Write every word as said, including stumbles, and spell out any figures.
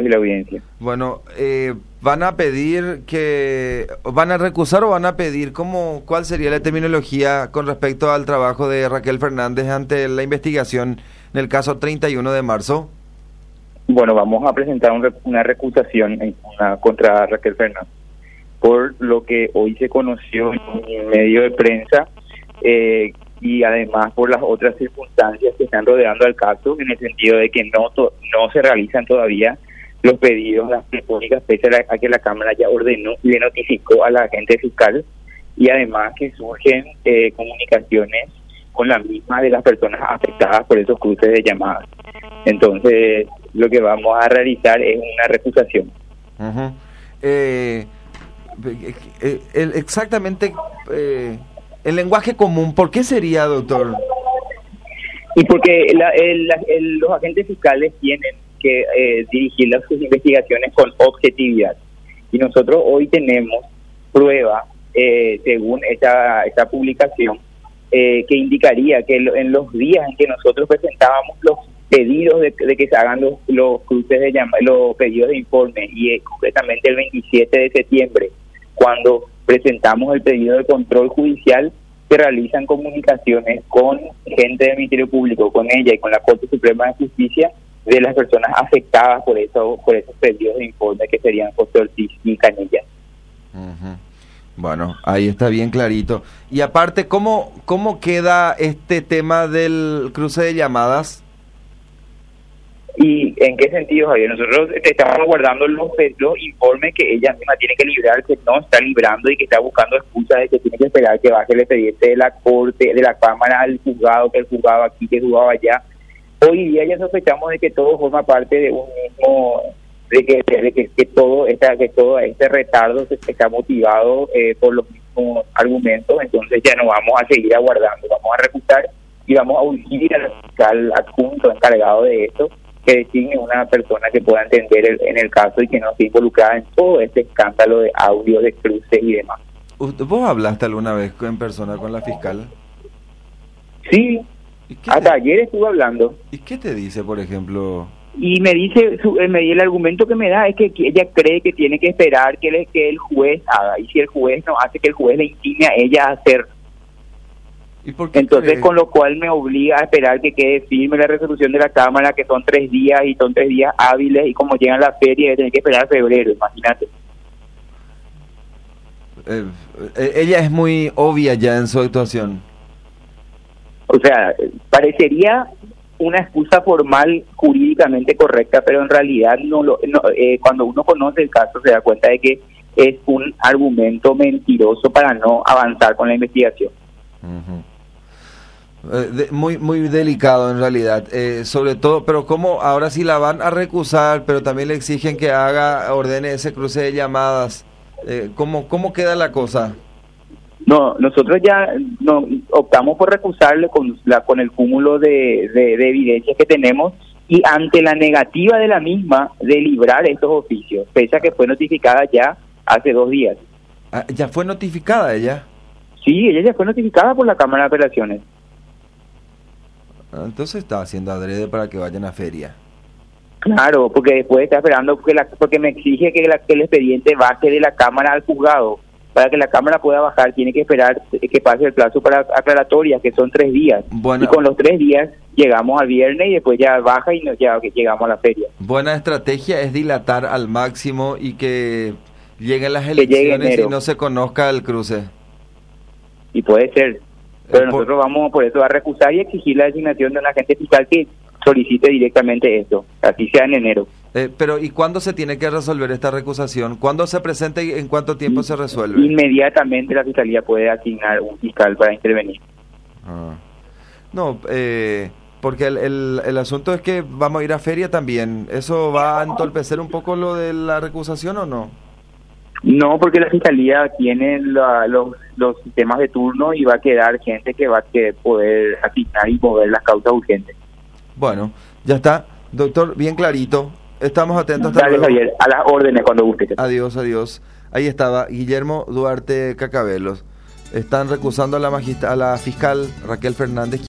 y la audiencia. Bueno, eh, ¿van a pedir que, van a recusar o van a pedir, cómo, cuál sería la terminología con respecto al trabajo de Raquel Fernández ante la investigación en el caso treinta y uno de marzo? Bueno, vamos a presentar un, una recusación en, una, contra Raquel Fernández por lo que hoy se conoció en un medio de prensa eh, y además por las otras circunstancias que están rodeando al caso, en el sentido de que no to, no se realizan todavía los pedidos, las telefónicas, pese a, la, a que la Cámara ya ordenó y le notificó a la agente fiscal, y además que surgen eh, comunicaciones con la misma de las personas afectadas por esos cruces de llamadas. Entonces, lo que vamos a realizar es una recusación. Uh-huh. eh, eh, el, exactamente eh, el lenguaje común, ¿por qué sería, doctor? Y porque la, el, el, los agentes fiscales tienen que eh, dirigir las, sus investigaciones con objetividad. Y nosotros hoy tenemos prueba, eh, según esta, esta publicación, eh, que indicaría que lo, en los días en que nosotros presentábamos los pedidos de, de que se hagan los, los cruces de llama, los pedidos de informe, y eh, concretamente el veintisiete de septiembre, cuando presentamos el pedido de control judicial, se realizan comunicaciones con gente del Ministerio Público, con ella y con la Corte Suprema de Justicia, de las personas afectadas por eso, por esos pedidos de informe que serían José Ortiz y Canilla. Uh-huh. Bueno, ahí está bien clarito. Y aparte, ¿cómo, cómo queda este tema del cruce de llamadas? ¿Y en qué sentido, Javier? Nosotros estamos guardando los, los informes que ella misma tiene que librar, que no está librando y que está buscando excusas de que tiene que esperar que baje el expediente de la Corte, de la Cámara al juzgado, que el juzgado aquí, que el juzgado allá. Hoy día ya sospechamos de que todo forma parte de un mismo, de que, de que, que todo esta, que todo este retardo está motivado eh, por los mismos argumentos. Entonces ya no vamos a seguir aguardando, vamos a recusar y vamos a urgir al fiscal adjunto encargado de esto, que designe una persona que pueda entender el, en el caso y que no esté involucrada en todo este escándalo de audio, de cruces y demás. ¿Vos hablaste alguna vez en persona con la fiscal? Sí, hasta te... ayer estuve hablando. ¿Y qué te dice, por ejemplo? Y me dice, su, me, el argumento que me da es que ella cree que tiene que esperar que, le, que el juez haga, y si el juez no hace, que el juez le instime a ella a hacer. ¿Y por qué Entonces, cree? Con lo cual me obliga a esperar que quede firme la resolución de la Cámara, que son tres días, y son tres días hábiles, y como llegan las ferias, tener que esperar a febrero, imagínate. Eh, eh, ella es muy obvia ya en su actuación. O sea, parecería una excusa formal jurídicamente correcta, pero en realidad no lo no, eh, cuando uno conoce el caso se da cuenta de que es un argumento mentiroso para no avanzar con la investigación. Uh-huh. eh, de, muy muy delicado en realidad, eh, sobre todo, pero cómo ahora sí la van a recusar, pero también le exigen que haga, ordene ese cruce de llamadas, eh, ¿cómo, cómo queda la cosa? No, nosotros ya no optamos por recusarle con la con el cúmulo de, de, de evidencias que tenemos, y ante la negativa de la misma de librar estos oficios, pese a que fue notificada ya hace dos días. Ah, ¿ya fue notificada ella? Sí, ella ya fue notificada por la Cámara de Apelaciones. Ah, entonces está haciendo adrede para que vayan a feria. Claro, porque después está esperando, porque, la, porque me exige que, la, que el expediente baje de la Cámara al juzgado. Para que la Cámara pueda bajar, tiene que esperar que pase el plazo para aclaratorias, que son tres días. Bueno, y con los tres días llegamos al viernes y después ya baja y nos, ya llegamos a la feria. Buena estrategia es dilatar al máximo y que lleguen las elecciones llegue y no se conozca el cruce. Y puede ser. Pero eh, nosotros por... vamos por eso a recusar y exigir la designación de un agente fiscal que solicite directamente esto, así sea en enero. Eh, pero ¿y cuándo se tiene que resolver esta recusación? ¿Cuándo se presenta y en cuánto tiempo se resuelve? Inmediatamente la Fiscalía puede asignar un fiscal para intervenir. Ah. No, eh, porque el, el, el asunto es que vamos a ir a feria también. ¿Eso va a entorpecer un poco lo de la recusación o no? No, porque la Fiscalía tiene la, los, los sistemas de turno y va a quedar gente que va a que poder asignar y mover las causas urgentes. Bueno, ya está. Doctor, bien clarito. Estamos atentos. Hasta Dale, Javier, a las órdenes cuando guste. Adiós, adiós. Ahí estaba Guillermo Duarte Cacabelos. Están recusando a la, magist- a la fiscal Raquel Fernández.